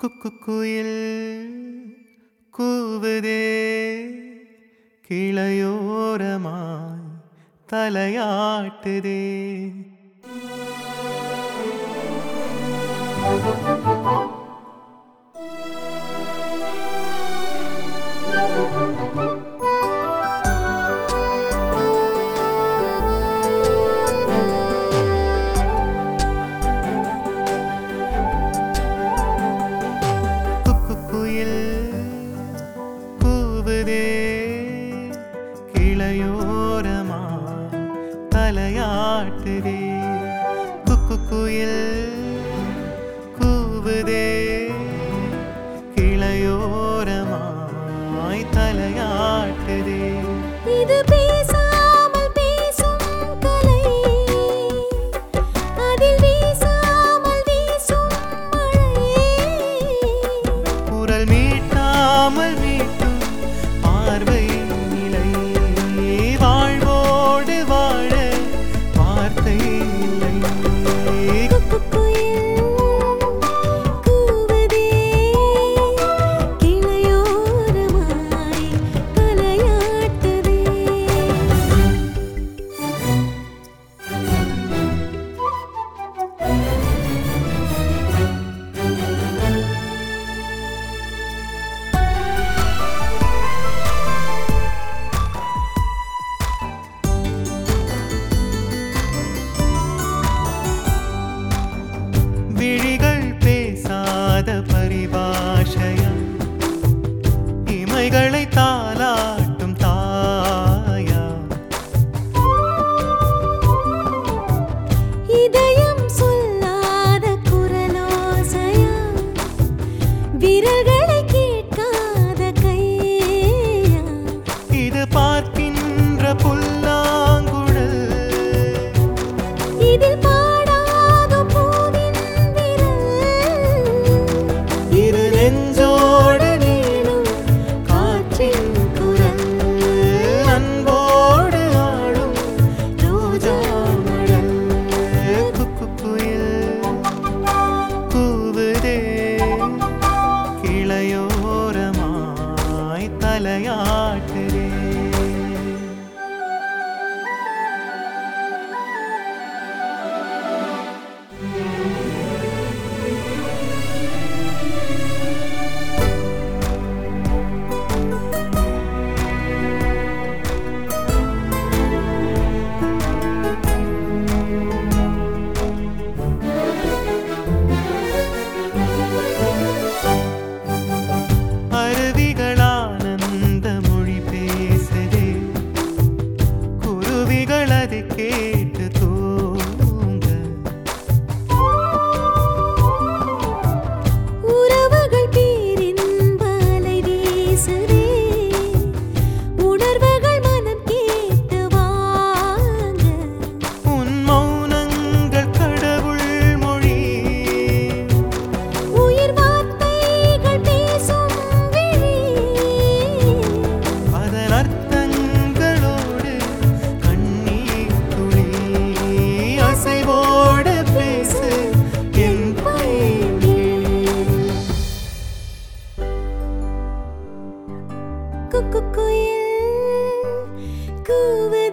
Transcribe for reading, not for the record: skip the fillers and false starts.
குயில் கூவுதே கிளையோரமாய் தலையாட்டுதே. கிளையோரமாய் தலையாட்டுதே. குயில் கூவுதே கிளையோரமாய் தலையாட்டுதே. இது பேசாமல் பேசும் கலை, அதில் வீசாமல் வீசும் மழை. குரல் மீட்டாமல் மீட்டும் பார்வை நிலை, வாழ்வோடு வாழ வார்த்தை இல்லை. கூவுதே கிளையோரமாய் தலையாட்டுதே. விழிகள் பேசாத பரிபாஷையா, இமைகளை தாலாட்டும் தாயா. இதயம் சொல்லாத குரலோசையா, விரல்களை கேட்காத கையா. இது பார்க்கின்ற புல்லாங்குழல், இதில் பாடாத பூவின் விரல். இரு நெஞ்சோடு நீளும் காற்றின் குரல், அன்போடு ஆடும் ரோஜா மடல். குயில் கூவுதே கிளையோரமாய் தலையாட்டுதே. அருவிகளானந்த மொழி பேசுதே, குருவிகள் அதை கேட்டு தூங்க. உறவுகள் பேரின்ப அலை வீசுதே, உணர்வுகள் மனம் கேட்டு வாங்க. உன் மௌனங்கள் கடவுள் மொழி, உயிர் வார்த்தைகள் பேசும் விழி. அதன் அர்த்தங்களோடு கண்ணீர் துளி, அசைவோடு பேசு என் பைங்கிளி. குயில் கூவு